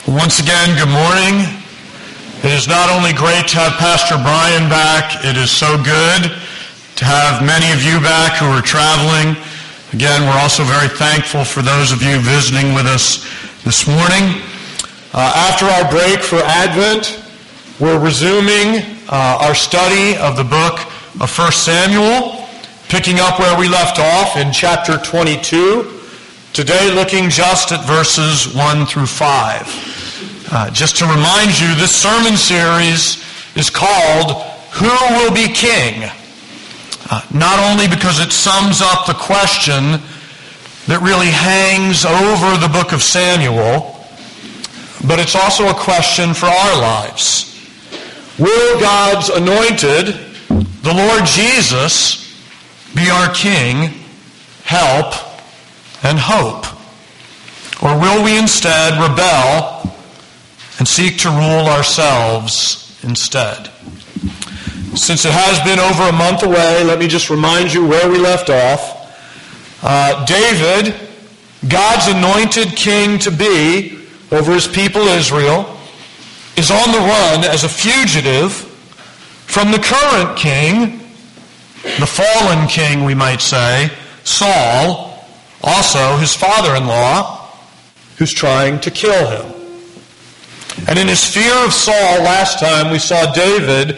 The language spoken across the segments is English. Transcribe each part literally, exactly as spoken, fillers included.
Once again, good morning. It is not only great to have Pastor Brian back, it is so good to have many of you back who are traveling. Again, we're also very thankful for those of you visiting with us this morning. Uh, after our break for Advent, we're resuming uh, our study of the book of First Samuel, picking up where we left off in chapter twenty-two. Today, looking just at verses one through five. Uh, just to remind you, this sermon series is called Who Will Be King? Uh, not only because it sums up the question that really hangs over the book of Samuel, but it's also a question for our lives. Will God's anointed, the Lord Jesus, be our King, help, and hope? Or will we instead rebel and seek to rule ourselves instead? Since it has been over a month away, let me just remind you where we left off. Uh, David, God's anointed king to be over his people Israel, is on the run as a fugitive from the current king, the fallen king, we might say, Saul, also his father-in-law, who's trying to kill him. And in his fear of Saul last time, we saw David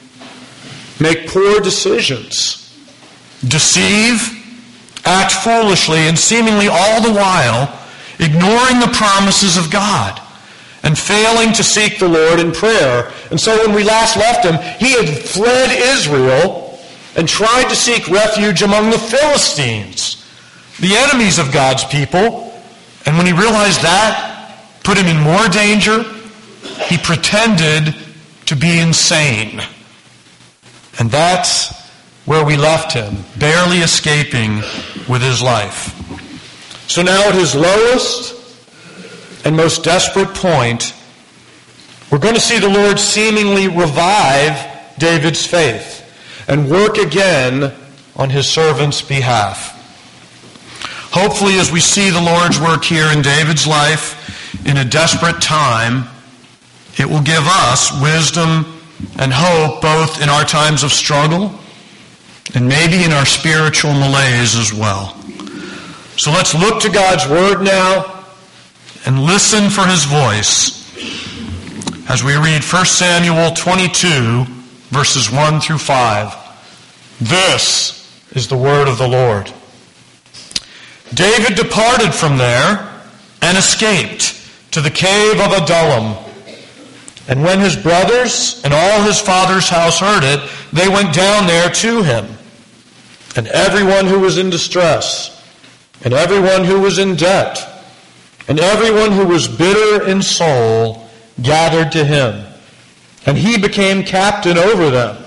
make poor decisions, deceive, act foolishly, and seemingly all the while ignoring the promises of God and failing to seek the Lord in prayer. And so when we last left him, he had fled Israel and tried to seek refuge among the Philistines, the enemies of God's people. And when he realized that put him in more danger, he pretended to be insane. And that's where we left him, barely escaping with his life. So now at his lowest and most desperate point, we're going to see the Lord seemingly revive David's faith and work again on his servant's behalf. Hopefully, as we see the Lord's work here in David's life in a desperate time, it will give us wisdom and hope both in our times of struggle and maybe in our spiritual malaise as well. So let's look to God's Word now and listen for His voice as we read First Samuel twenty-two, verses one through five. This is the word of the Lord. David departed from there and escaped to the cave of Adullam. And when his brothers and all his father's house heard it, they went down there to him. And everyone who was in distress, and everyone who was in debt, and everyone who was bitter in soul gathered to him. And he became captain over them.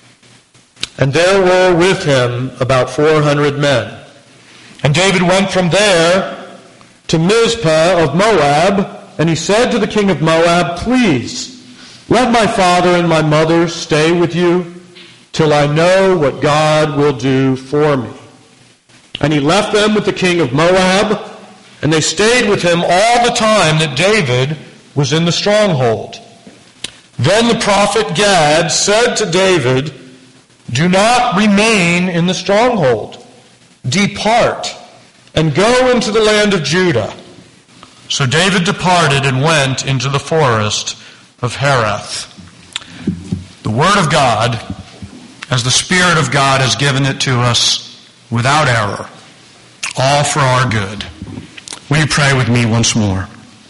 And there were with him about four hundred men. And David went from there to Mizpah of Moab, and he said to the king of Moab, "Please, let my father and my mother stay with you till I know what God will do for me." And he left them with the king of Moab, and they stayed with him all the time that David was in the stronghold. Then the prophet Gad said to David, "Do not remain in the stronghold. Depart and go into the land of Judah." So David departed and went into the forest of Hereth. The Word of God, as the Spirit of God has given it to us without error, all for our good. Will you pray with me once more?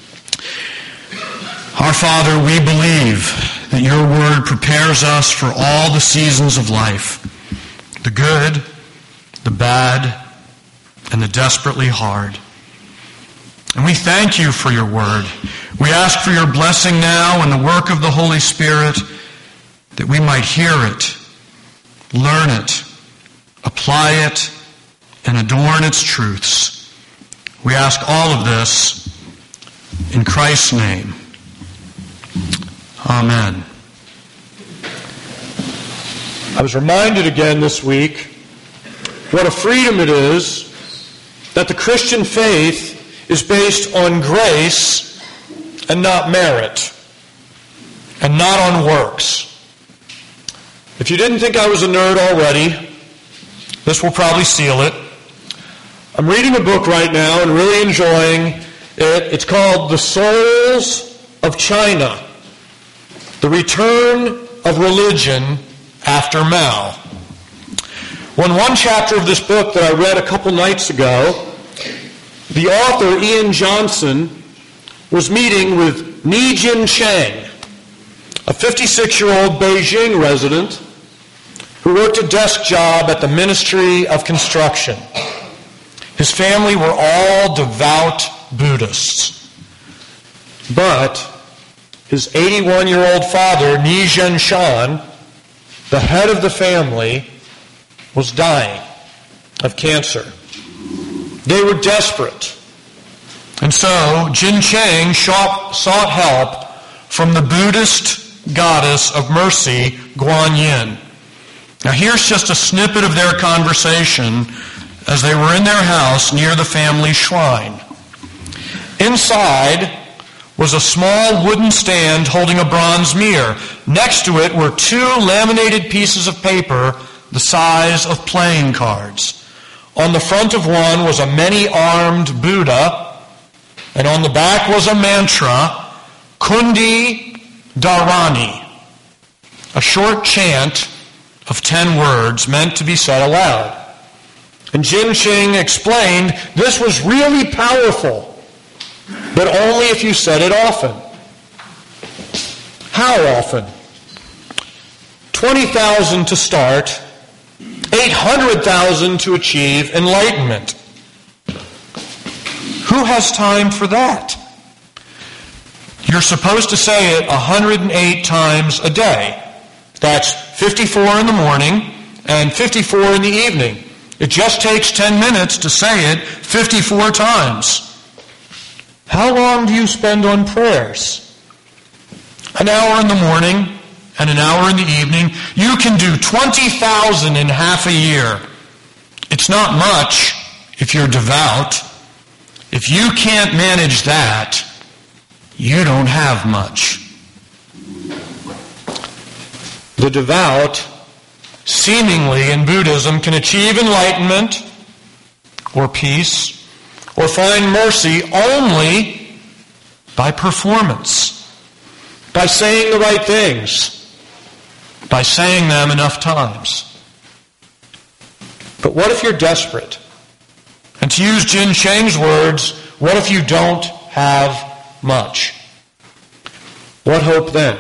Our Father, we believe that your Word prepares us for all the seasons of life, the good, the bad, and the desperately hard. And we thank you for your word. We ask for your blessing now in the work of the Holy Spirit, that we might hear it, learn it, apply it, and adorn its truths. We ask all of this in Christ's name. Amen. I was reminded again this week what a freedom it is that the Christian faith is based on grace and not merit, and not on works. If you didn't think I was a nerd already, this will probably seal it. I'm reading a book right now and really enjoying it. It's called The Souls of China, The Return of Religion After Mao. Well, in one chapter of this book that I read a couple nights ago, the author, Ian Johnson, was meeting with Ni Jincheng, a fifty-six-year-old Beijing resident who worked a desk job at the Ministry of Construction. His family were all devout Buddhists. But his eighty-one-year-old father, Ni Zhenshan, the head of the family, was dying of cancer. They were desperate. And so Jincheng sought help from the Buddhist goddess of mercy, Guanyin. Now here's just a snippet of their conversation as they were in their house near the family shrine. Inside was a small wooden stand holding a bronze mirror. Next to it were two laminated pieces of paper the size of playing cards. On the front of one was a many-armed Buddha, and on the back was a mantra, Kundi Dharani, a short chant of ten words meant to be said aloud. And Jincheng explained this was really powerful, but only if you said it often. How often? twenty thousand to start, eight hundred thousand to achieve enlightenment. Who has time for that? You're supposed to say it one hundred eight times a day. That's fifty-four in the morning and fifty-four in the evening. It just takes ten minutes to say it fifty-four times. How long do you spend on prayers? An hour in the morning and an hour in the evening. You can do twenty thousand in half a year. It's not much if you're devout. If you can't manage that, you don't have much. The devout, seemingly in Buddhism, can achieve enlightenment or peace or find mercy only by performance, by saying the right things, by saying them enough times. But what if you're desperate? And to use Jincheng's words, what if you don't have much? What hope then?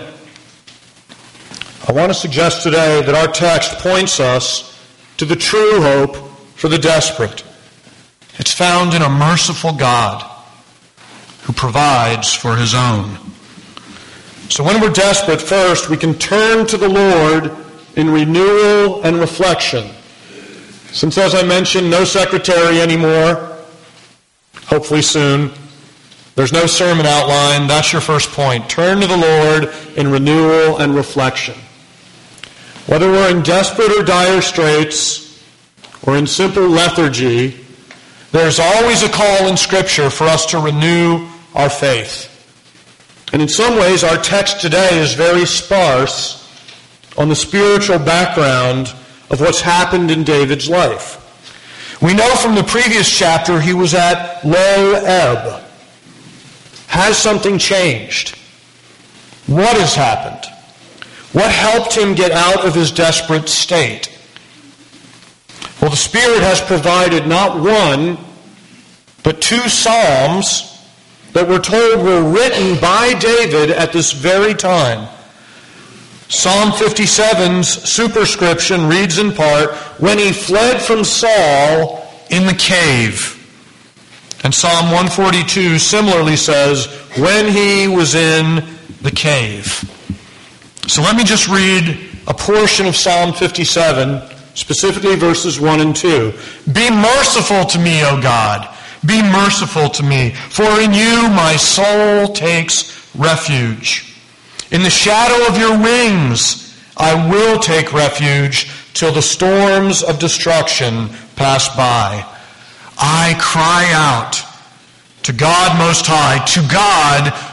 I want to suggest today that our text points us to the true hope for the desperate. It's found in a merciful God who provides for his own. So when we're desperate, first, we can turn to the Lord in renewal and reflection. Since, as I mentioned, no secretary anymore, hopefully soon, there's no sermon outline. That's your first point. Turn to the Lord in renewal and reflection. Whether we're in desperate or dire straits, or in simple lethargy, there's always a call in Scripture for us to renew our faith. And in some ways, our text today is very sparse on the spiritual background of what's happened in David's life. We know from the previous chapter he was at low ebb. Has something changed? What has happened? What helped him get out of his desperate state? Well, the Spirit has provided not one, but two psalms that we're told were written by David at this very time. Psalm fifty-seven's superscription reads in part, when he fled from Saul in the cave. And Psalm one forty-two similarly says, when he was in the cave. So let me just read a portion of Psalm fifty-seven, specifically verses one and two. Be merciful to me, O God. Be merciful to me, for in you my soul takes refuge. In the shadow of your wings I will take refuge till the storms of destruction pass by. I cry out to God Most High, to God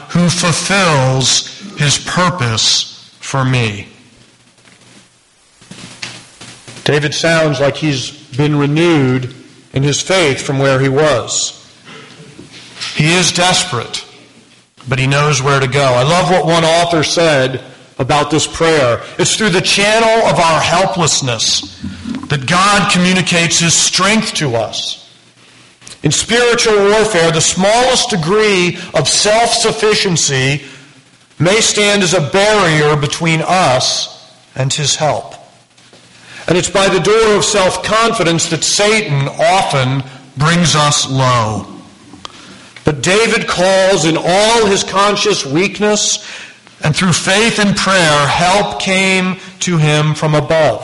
who fulfills his purpose for me. David sounds like he's been renewed in his faith from where he was. He is desperate, but he knows where to go. I love what one author said about this prayer. It's through the channel of our helplessness that God communicates his strength to us. In spiritual warfare, the smallest degree of self-sufficiency may stand as a barrier between us and his help. And it's by the door of self-confidence that Satan often brings us low. But David calls in all his conscious weakness, and through faith and prayer, help came to him from above.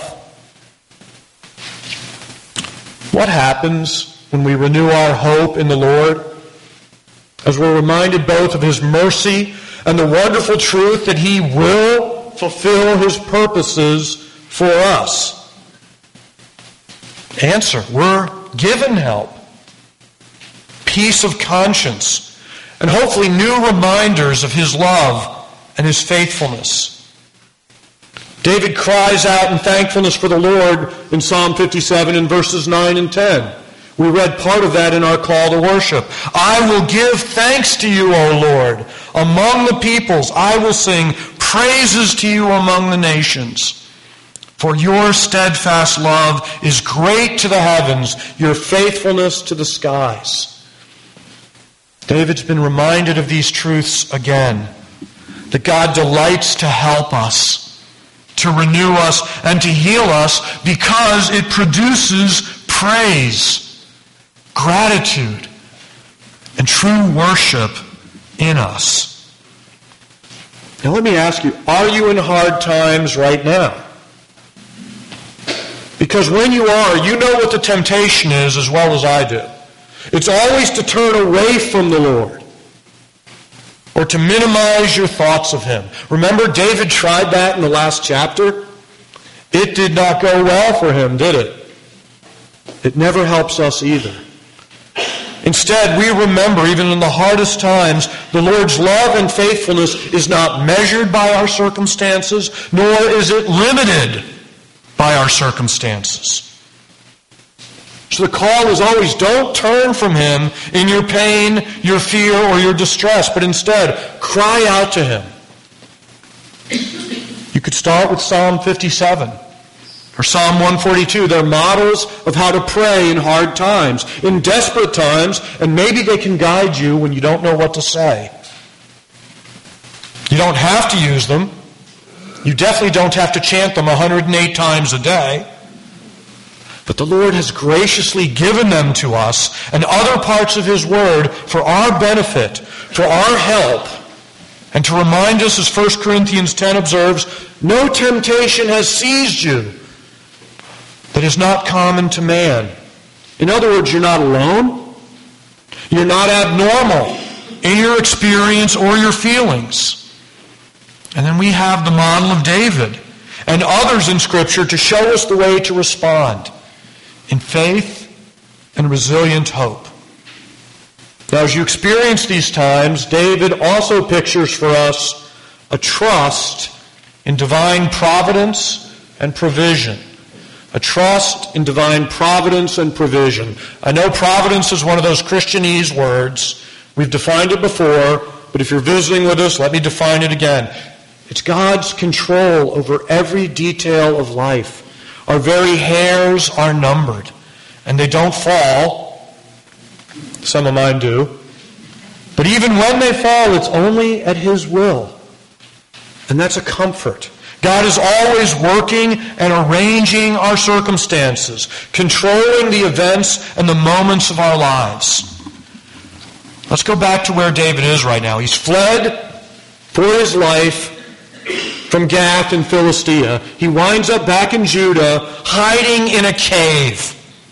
What happens when we renew our hope in the Lord? As we're reminded both of his mercy and the wonderful truth that he will fulfill his purposes for us. Answer, we're given help, peace of conscience, and hopefully new reminders of his love and his faithfulness. David cries out in thankfulness for the Lord in Psalm fifty-seven in verses nine and ten. We read part of that in our call to worship. I will give thanks to you, O Lord, among the peoples. I will sing praises to you among the nations. For your steadfast love is great to the heavens, your faithfulness to the skies. David's been reminded of these truths again, that God delights to help us, to renew us, and to heal us because it produces praise, gratitude, and true worship in us. Now let me ask you, are you in hard times right now? Because when you are, you know what the temptation is as well as I do. It's always to turn away from the Lord or to minimize your thoughts of him. Remember, David tried that in the last chapter? It did not go well for him, did it? It never helps us either. Instead, we remember, even in the hardest times, the Lord's love and faithfulness is not measured by our circumstances, nor is it limited by our circumstances. So the call is always, don't turn from him in your pain, your fear, or your distress, but instead, cry out to him. You could start with Psalm fifty-seven or Psalm one forty-two. They're models of how to pray in hard times, in desperate times, and maybe they can guide you when you don't know what to say. You don't have to use them. You definitely don't have to chant them one hundred eight times a day. But the Lord has graciously given them to us and other parts of his word for our benefit, for our help, and to remind us, as First Corinthians ten observes, no temptation has seized you that is not common to man. In other words, you're not alone. You're not abnormal in your experience or your feelings. And then we have the model of David and others in Scripture to show us the way to respond in faith and resilient hope. Now, as you experience these times, David also pictures for us a trust in divine providence and provision. A trust in divine providence and provision. I know providence is one of those Christianese words. We've defined it before, but if you're visiting with us, let me define it again. It's God's control over every detail of life. Our very hairs are numbered, and they don't fall. Some of mine do. But even when they fall, it's only at his will. And that's a comfort. God is always working and arranging our circumstances, controlling the events and the moments of our lives. Let's go back to where David is right now. He's fled for his life from Gath and Philistia. He winds up back in Judah, hiding in a cave.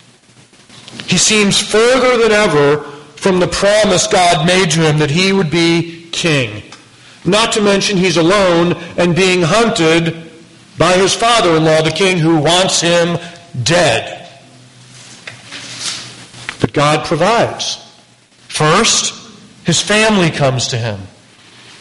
He seems further than ever from the promise God made to him that he would be king. Not to mention he's alone and being hunted by his father-in-law, the king, who wants him dead. But God provides. First, his family comes to him.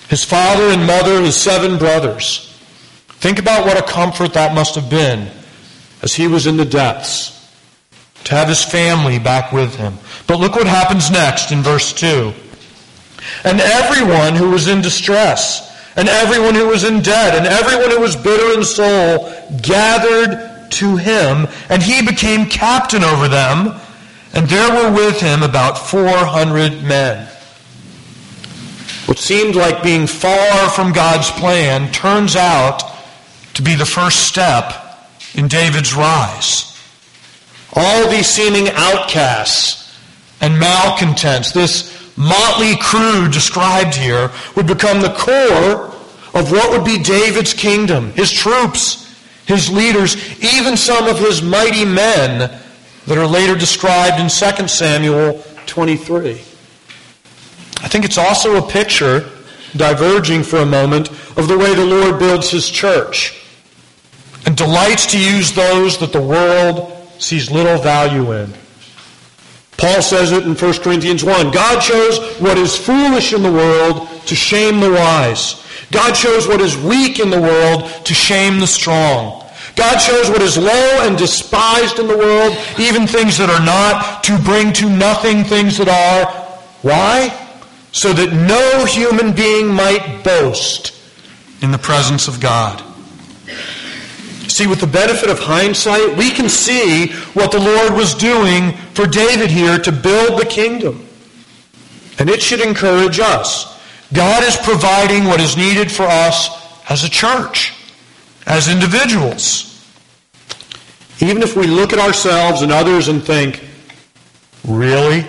his father and mother, his seven brothers. Think about what a comfort that must have been as he was in the depths, to have his family back with him. But look what happens next in verse two. And everyone who was in distress, and everyone who was in debt, and everyone who was bitter in soul, gathered to him, and he became captain over them, and there were with him about four hundred men. What seemed like being far from God's plan turns out to be the first step in David's rise. All these seeming outcasts and malcontents, this motley crew described here, would become the core of what would be David's kingdom, his troops, his leaders, even some of his mighty men that are later described in Second Samuel twenty-three. I think it's also a picture, diverging for a moment, of the way the Lord builds his church and delights to use those that the world sees little value in. Paul says it in First Corinthians one. God chose what is foolish in the world to shame the wise. God chose what is weak in the world to shame the strong. God chose what is low and despised in the world, even things that are not, to bring to nothing things that are. Why? So that no human being might boast in the presence of God. See, with the benefit of hindsight, we can see what the Lord was doing for David here to build the kingdom. And it should encourage us. God is providing what is needed for us as a church, as individuals. Even if we look at ourselves and others and think, really?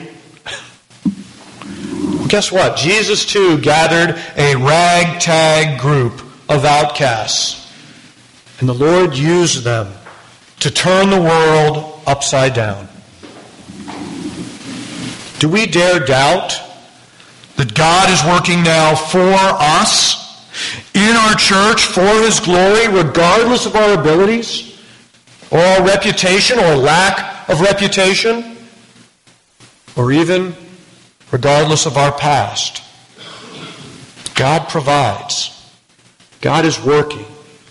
Well, guess what? Jesus too gathered a ragtag group of outcasts. And the Lord used them to turn the world upside down. Do we dare doubt that God is working now for us, in our church, for his glory, regardless of our abilities, or our reputation, or lack of reputation, or even regardless of our past? God provides. God is working.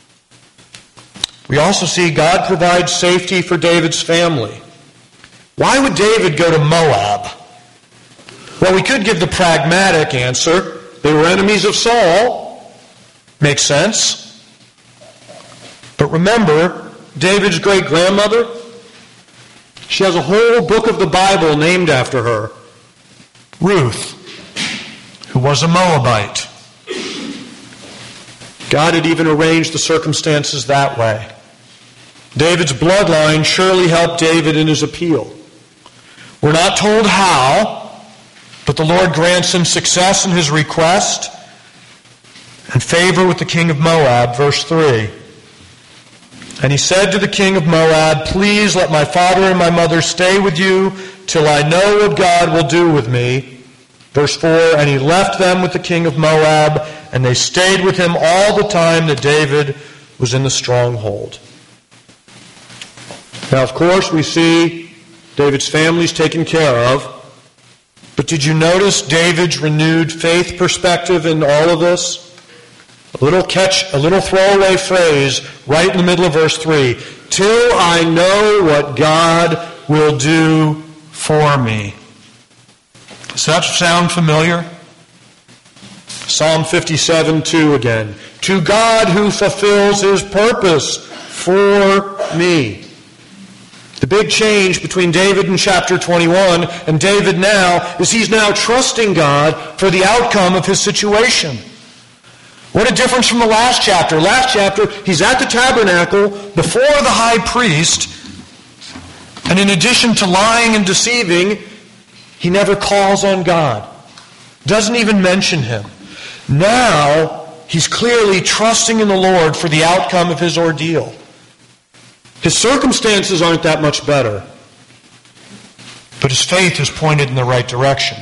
We also see God provides safety for David's family. Why would David go to Moab? Well, we could give the pragmatic answer. They were enemies of Saul. Makes sense. But remember, David's great-grandmother, she has a whole book of the Bible named after her. Ruth, who was a Moabite. God had even arranged the circumstances that way. David's bloodline surely helped David in his appeal. We're not told how, but the Lord grants him success in his request and favor with the king of Moab, verse three. And he said to the king of Moab, "Please let my father and my mother stay with you till I know what God will do with me." Verse four, and he left them with the king of Moab, and they stayed with him all the time that David was in the stronghold. Now, of course, we see David's family's taken care of. But did you notice David's renewed faith perspective in all of this? A little catch, a little throwaway phrase right in the middle of verse three. Till I know what God will do for me. Does that sound familiar? Psalm fifty-seven two again. To God who fulfills his purpose for me. The big change between David in chapter twenty-one and David now is he's now trusting God for the outcome of his situation. What a difference from the last chapter. Last chapter, he's at the tabernacle before the high priest, and in addition to lying and deceiving, he never calls on God. Doesn't even mention him. Now, he's clearly trusting in the Lord for the outcome of his ordeal. His circumstances aren't that much better, but his faith is pointed in the right direction.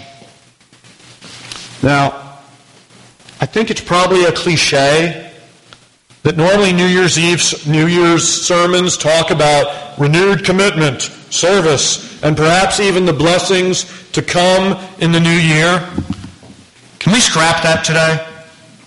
Now, I think it's probably a cliche that normally New Year's Eve, New Year's sermons talk about renewed commitment, service, and perhaps even the blessings to come in the new year. Can we scrap that today?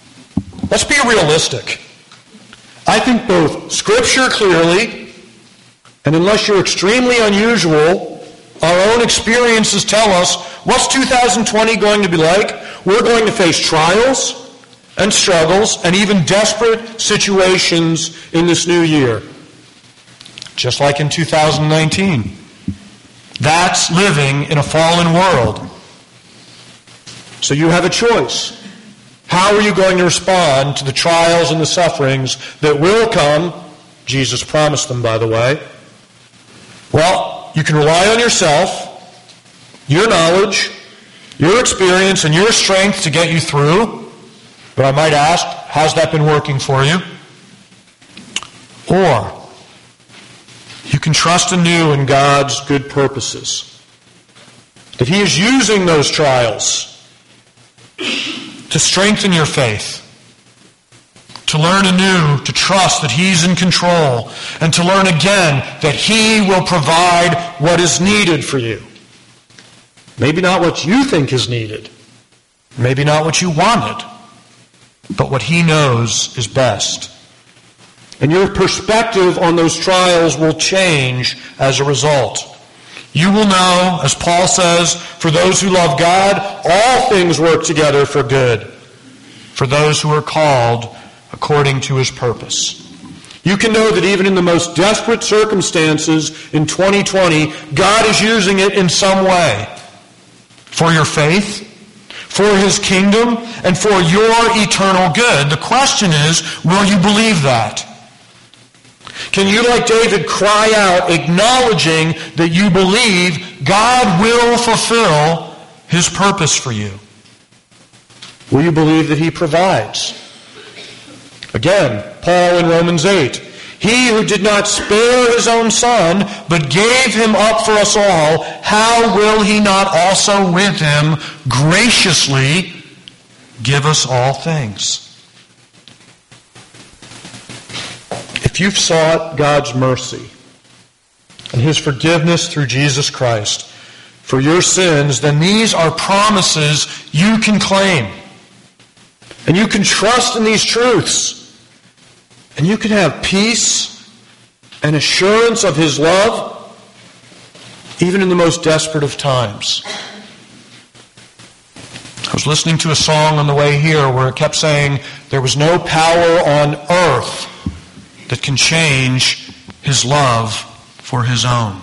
let's be realistic. I think both Scripture clearly, and unless you're extremely unusual, our own experiences tell us, what's two thousand twenty going to be like? We're going to face trials and struggles and even desperate situations in this new year. Just like in two thousand nineteen. That's living in a fallen world. So you have a choice. How are you going to respond to the trials and the sufferings that will come? Jesus promised them, by the way. Well, you can rely on yourself, your knowledge, your experience, and your strength to get you through. But I might ask, how's that been working for you? Or you can trust anew in God's good purposes. That He is using those trials to strengthen your faith, to learn anew, to trust that He's in control, and to learn again that He will provide what is needed for you. Maybe not what you think is needed, maybe not what you wanted, but what He knows is best. And your perspective on those trials will change as a result. You will know, as Paul says, for those who love God, all things work together for good, for those who are called according to His purpose. You can know that even in the most desperate circumstances in twenty twenty, God is using it in some way for your faith, for His kingdom, and for your eternal good. The question is, will you believe that? Can you, like David, cry out, acknowledging that you believe God will fulfill His purpose for you? Will you believe that He provides? Again, Paul in Romans eight. He who did not spare His own Son, but gave Him up for us all, how will He not also with Him graciously give us all things? If you've sought God's mercy and His forgiveness through Jesus Christ for your sins, then these are promises you can claim. And you can trust in these truths. And you can have peace and assurance of His love, even in the most desperate of times. I was listening to a song on the way here where it kept saying, there was no power on earth that can change His love for His own.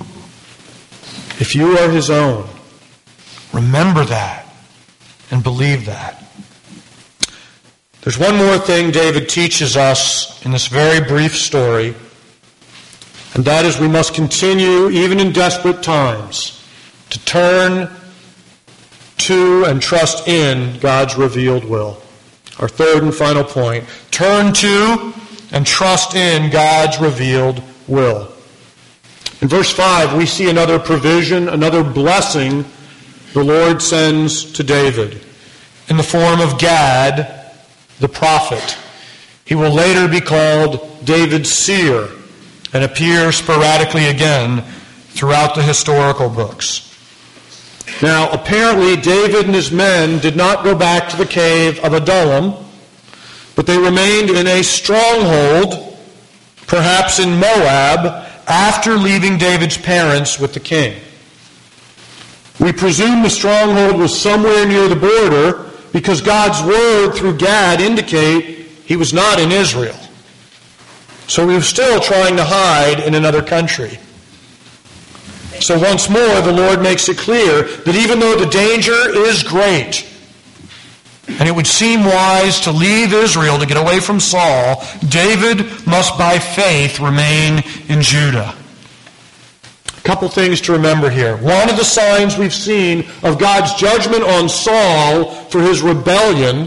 If you are His own, remember that and believe that. There's one more thing David teaches us in this very brief story, and that is we must continue, even in desperate times, to turn to and trust in God's revealed will. Our third and final point, turn to and trust in God's revealed will. In verse five, we see another provision, another blessing the Lord sends to David in the form of Gad, the prophet. He will later be called David's seer and appear sporadically again throughout the historical books. Now, apparently, David and his men did not go back to the cave of Adullam, but they remained in a stronghold, perhaps in Moab, after leaving David's parents with the king. We presume the stronghold was somewhere near the border because God's word through Gad indicate he was not in Israel. So he was still trying to hide in another country. So once more, the Lord makes it clear that even though the danger is great, and it would seem wise to leave Israel to get away from Saul, David must by faith remain in Judah. A couple things to remember here. One of the signs we've seen of God's judgment on Saul for his rebellion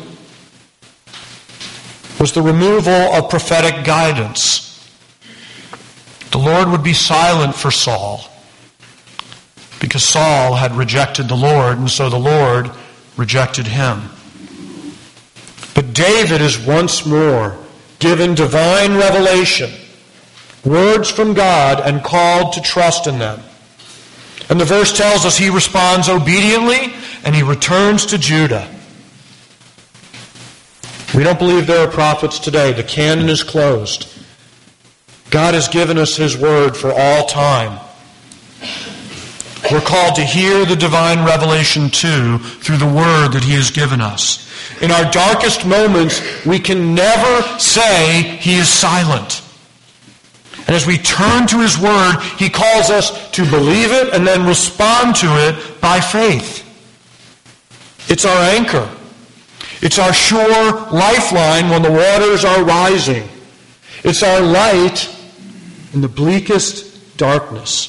was the removal of prophetic guidance. The Lord would be silent for Saul because Saul had rejected the Lord, and so the Lord rejected him. But David is once more given divine revelation, words from God, and called to trust in them. And the verse tells us he responds obediently, and he returns to Judah. We don't believe there are prophets today. The canon is closed. God has given us His Word for all time. We're called to hear the divine revelation too through the Word that He has given us. In our darkest moments, we can never say He is silent. And as we turn to His Word, He calls us to believe it and then respond to it by faith. It's our anchor. It's our sure lifeline when the waters are rising. It's our light in the bleakest darkness.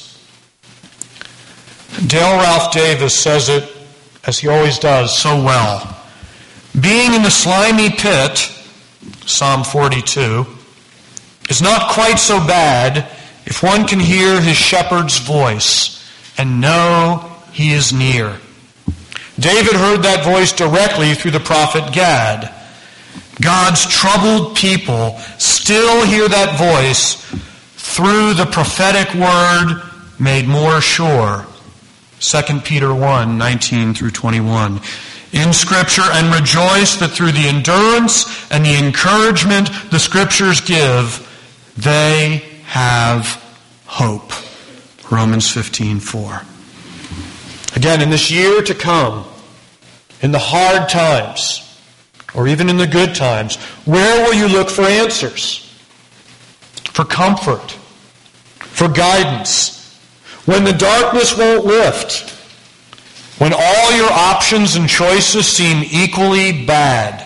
Dale Ralph Davis says it, as he always does, so well. Being in the slimy pit, Psalm forty-two, is not quite so bad if one can hear his shepherd's voice and know he is near. David heard that voice directly through the prophet Gad. God's troubled people still hear that voice through the prophetic word made more sure. Second Peter one, nineteen through twenty-one. In Scripture, and rejoice that through the endurance and the encouragement the Scriptures give, they have hope. Romans fifteen, four. Again, in this year to come, in the hard times, or even in the good times, where will you look for answers? For comfort? For guidance? When the darkness won't lift? When all your options and choices seem equally bad?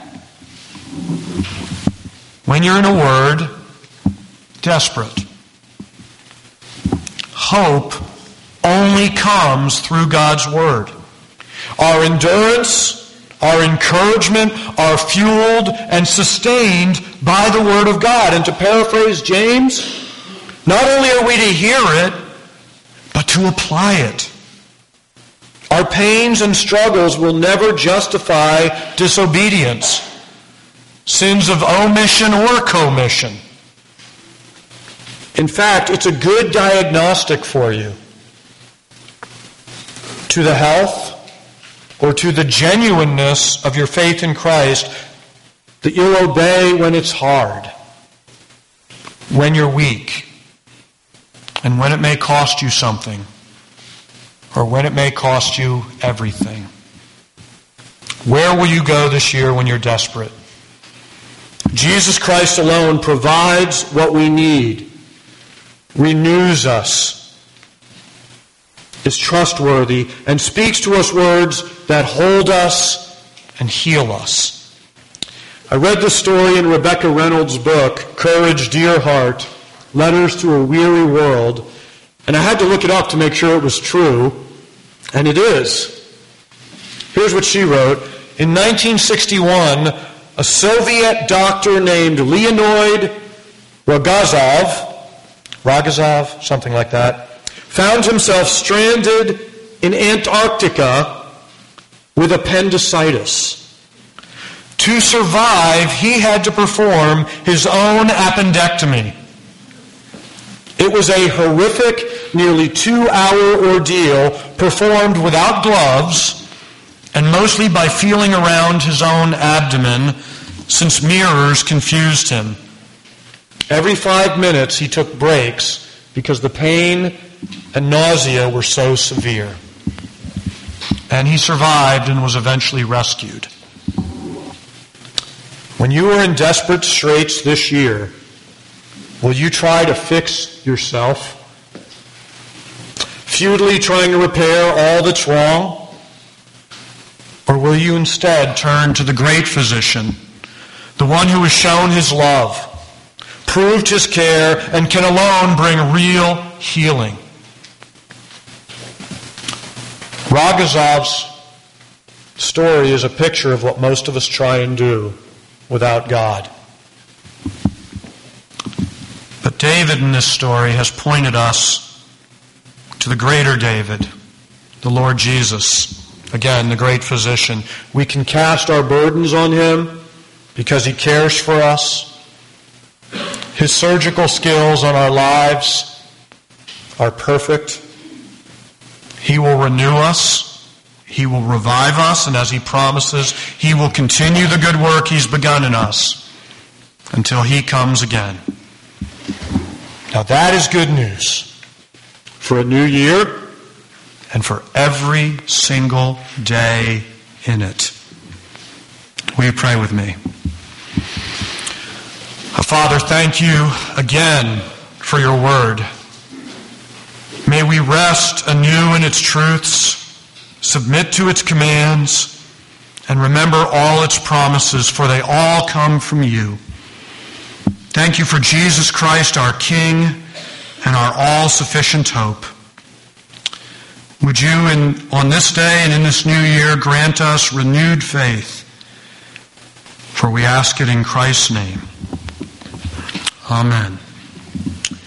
When you're, in a word, desperate? Hope only comes through God's Word. Our endurance, our encouragement are fueled and sustained by the Word of God. And to paraphrase James, not only are we to hear it, but to apply it. Our pains and struggles will never justify disobedience, sins of omission or commission. In fact, it's a good diagnostic for you to the health or to the genuineness of your faith in Christ that you'll obey when it's hard, when you're weak, and when it may cost you something, or when it may cost you everything. Where will you go this year when you're desperate? Jesus Christ alone provides what we need, renews us, is trustworthy, and speaks to us words that hold us and heal us. I read the story in Rebecca Reynolds' book, Courage, Dear Heart, Letters to a Weary World, and I had to look it up to make sure it was true, and it is. Here's what she wrote. In nineteen sixty-one, a Soviet doctor named Leonid Rogozov, Rogozov, something like that, found himself stranded in Antarctica with appendicitis. To survive, he had to perform his own appendectomy. It was a horrific, nearly two-hour ordeal performed without gloves and mostly by feeling around his own abdomen, since mirrors confused him. Every five minutes he took breaks because the pain and nausea were so severe. And he survived and was eventually rescued. When you are in desperate straits this year, will you try to fix yourself? Futilely trying to repair all that's wrong? Or will you instead turn to the great physician, the one who has shown his love, proved his care, and can alone bring real healing? Rogozov's story is a picture of what most of us try and do without God. But David in this story has pointed us to the greater David, the Lord Jesus. Again, the great physician. We can cast our burdens on him because he cares for us. His surgical skills on our lives are perfect. He will renew us He will revive us, and as He promises, He will continue the good work He's begun in us until He comes again. Now that is good news for a new year and for every single day in it. Will you pray with me? Father, thank you again for your word. May we rest anew in its truths, submit to its commands, and remember all its promises, for they all come from you. Thank you for Jesus Christ, our King and our all-sufficient hope. Would you, in, on this day and in this new year, grant us renewed faith, for we ask it in Christ's name. Amen.